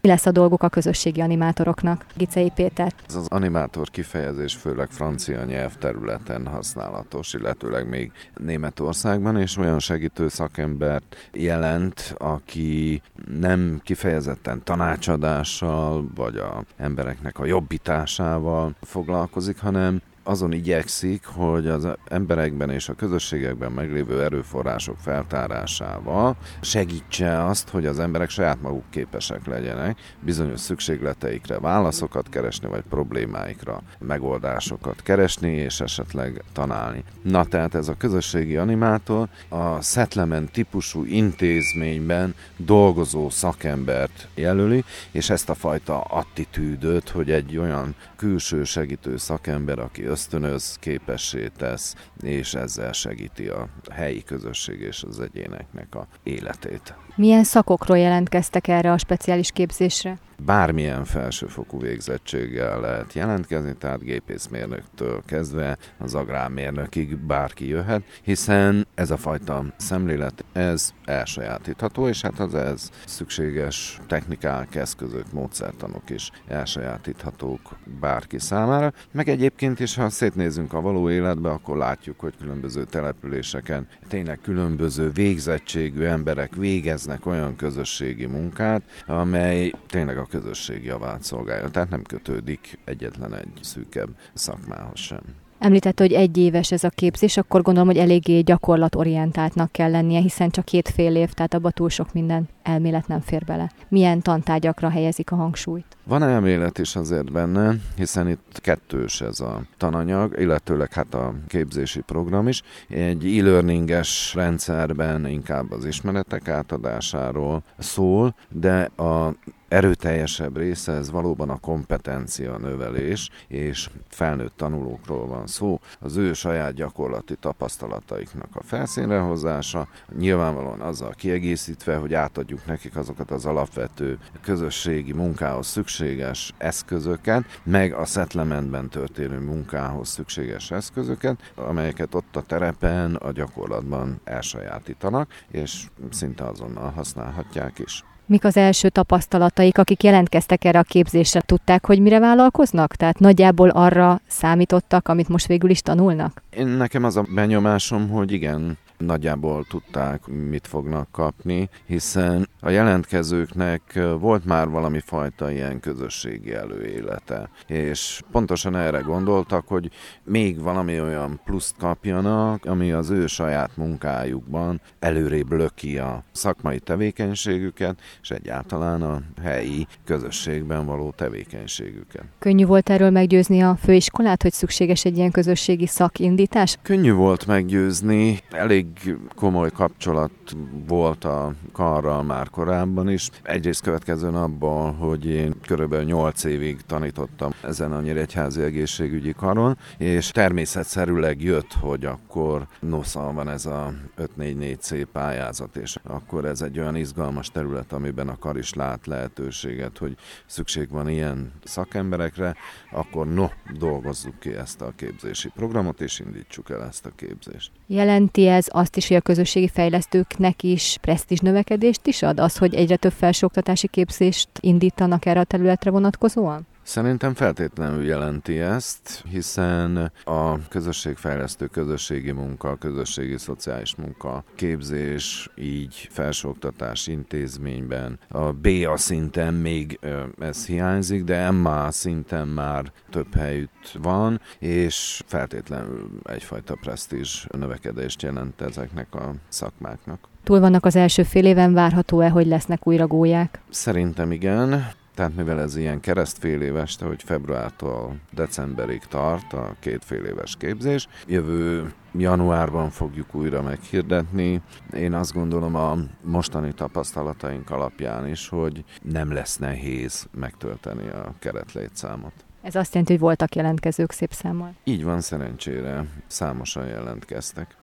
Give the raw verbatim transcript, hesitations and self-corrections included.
Mi lesz a dolguk a közösségi animátoroknak? Gicei Péter. Ez az animátor kifejezés főleg francia nyelvterületen használatos, illetőleg még Németországban, és olyan segítő szakembert jelent, aki nem kifejezetten tanácsadással, vagy az embereknek a jobbításával foglalkozik, hanem azon igyekszik, hogy az emberekben és a közösségekben meglévő erőforrások feltárásával segítse azt, hogy az emberek saját maguk képesek legyenek bizonyos szükségleteikre válaszokat keresni, vagy problémáikra megoldásokat keresni, és esetleg találni. Na, tehát ez a közösségi animátor a Settlement típusú intézményben dolgozó szakembert jelöli, és ezt a fajta attitűdöt, hogy egy olyan külső segítő szakember, aki ösztönöz, képessé tesz, és ezzel segíti a helyi közösség és az egyéneknek a életét. Milyen szakokról jelentkeztek erre a speciális képzésre? Bármilyen felsőfokú végzettséggel lehet jelentkezni, tehát gépészmérnöktől kezdve az agrármérnökig bárki jöhet, hiszen ez a fajta szemlélet, ez elsajátítható, és hát az ez szükséges technikák, eszközök, módszertanok is elsajátíthatók bárki számára. Meg egyébként is, ha szétnézünk a való életbe, akkor látjuk, hogy különböző településeken tényleg különböző végzettségű emberek végeznek olyan közösségi munkát, amely tényleg a közösség javát szolgálja, tehát nem kötődik egyetlen egy szűkebb szakmához sem. Említette, hogy egy éves ez a képzés, akkor gondolom, hogy eléggé gyakorlatorientáltnak kell lennie, hiszen csak két fél év, tehát abba túl sok minden elmélet nem fér bele. Milyen tantárgyakra helyezik a hangsúlyt? Van elmélet is azért benne, hiszen itt kettős ez a tananyag, illetőleg hát a képzési program is. Egy e-learninges rendszerben inkább az ismeretek átadásáról szól, de a erőteljesebb része ez valóban a kompetencia növelés, és felnőtt tanulókról van szó, az ő saját gyakorlati tapasztalataiknak a felszínre hozása, nyilvánvalóan azzal kiegészítve, hogy átadjuk nekik azokat az alapvető közösségi munkához szükséges eszközöket, meg a settlementben történő munkához szükséges eszközöket, amelyeket ott a terepen, a gyakorlatban elsajátítanak, és szinte azonnal használhatják is. Mik az első tapasztalataik, akik jelentkeztek erre a képzésre? Tudták, hogy mire vállalkoznak? Tehát nagyjából arra számítottak, amit most végül is tanulnak? Én nekem az a benyomásom, hogy igen, nagyjából tudták, mit fognak kapni, hiszen a jelentkezőknek volt már valami fajta ilyen közösségi előélete, és pontosan erre gondoltak, hogy még valami olyan pluszt kapjanak, ami az ő saját munkájukban előrébb löki a szakmai tevékenységüket, és egyáltalán a helyi közösségben való tevékenységüket. Könnyű volt erről meggyőzni a főiskolát, hogy szükséges egy ilyen közösségi szakindítás? Könnyű volt meggyőzni, elég komoly kapcsolat volt a karral már korábban is. Egyrészt következően abból, hogy én körülbelül nyolc évig tanítottam ezen a nyíregyházi egészségügyi karon, és természetszerűleg jött, hogy akkor nosza van ez a öt négy négy cé pályázat, és akkor ez egy olyan izgalmas terület, amiben a kar is lát lehetőséget, hogy szükség van ilyen szakemberekre, akkor no, dolgozzuk ki ezt a képzési programot, és indítsuk el ezt a képzést. Jelenti ez azt is, hogy a közösségi fejlesztőknek is presztízs növekedést is ad? Az, hogy egyre több felsőoktatási képzést indítanak erre a területre vonatkozóan? Szerintem feltétlenül jelenti ezt, hiszen a közösségfejlesztő, közösségi munka, közösségi szociális munka, képzés, így felsőoktatás intézményben, a bé á szinten még ez hiányzik, de em á szinten már több helyütt van, és feltétlenül egyfajta presztízs növekedést jelent ezeknek a szakmáknak. Túl vannak az első fél éven, várható-e, hogy lesznek újra gólyák? Szerintem igen. Tehát mivel ez ilyen keresztfél éves, hogy februártól decemberig tart a két fél éves képzés, jövő januárban fogjuk újra meghirdetni. Én azt gondolom a mostani tapasztalataink alapján is, hogy nem lesz nehéz megtölteni a keretlétszámot. Ez azt jelenti, hogy voltak jelentkezők szép számmal? Így van, szerencsére számosan jelentkeztek.